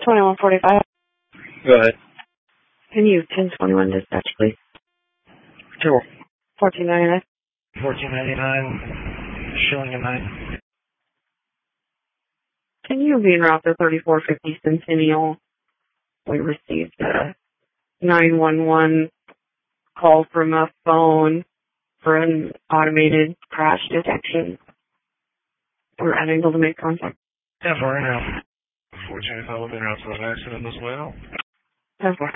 2145. Go ahead. Can you 1021 dispatch, please? Sure. 1499. 1499. Showing a 9. Can you be en route to 3450 Centennial? We received a 911 call from a phone for an automated crash detection. We're unable to make contact. 10-4 in route. 1425 in route to an accident as well. 10-4.